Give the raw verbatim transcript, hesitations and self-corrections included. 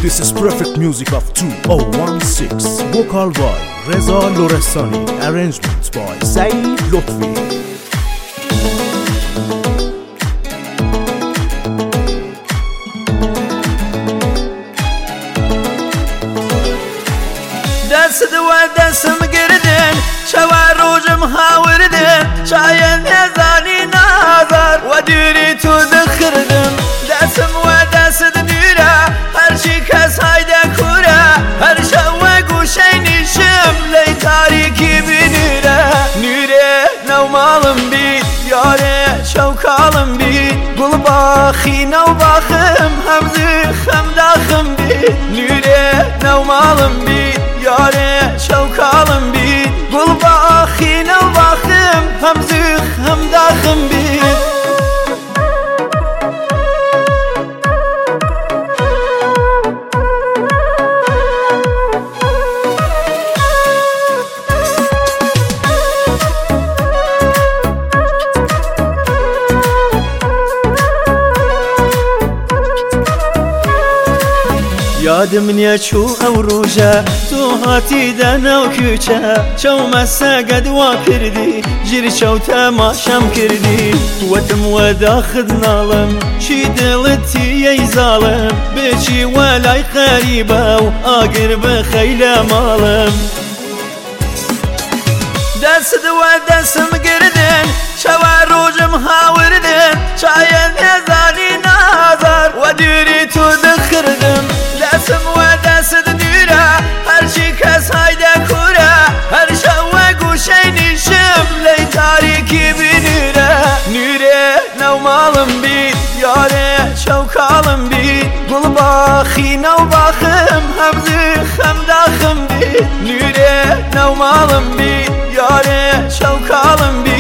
This is perfect music of two thousand sixteen. Vocal by Reza Lorestani. Arrangements by Saeed Lotfi. دست دو دستم گردن شوار روجم هاوردن شاید نزانی نظر و دیری تو دخردم دستم و دست دیره هر چی کس هایده کوره هر شو گوشه نیشم لی تاریکی بینیره نیره نو مالم بید یاره شوکالم بید گل باخی نو باخم همزخم داخم بید نیره نو مالم بید یاره شوکالم بید گل باخی نو باخم همزخم داخم بید یادم نیه چو او روژه تو هاتی دنو کوچه چو مساقد وا کردی جیر چو تماشم کردی وتم و داخد نالم چی دلتی ای ظالم بچی ولای قریبه و آگر بخیل مالم دست دو دستم گردن شوار روجم هاوردن شاید نزانی نظر و دیری تو دخردم دستم و دست دیره هر چی کس هایده کوره هر شو گوشه نیشم لی تاریکی بینیره نیره نو مالم بید یاره شوکالم بید گل باخی نو باخم همزخم داخم بید نیره نو مالم بید یاره شوکالم بید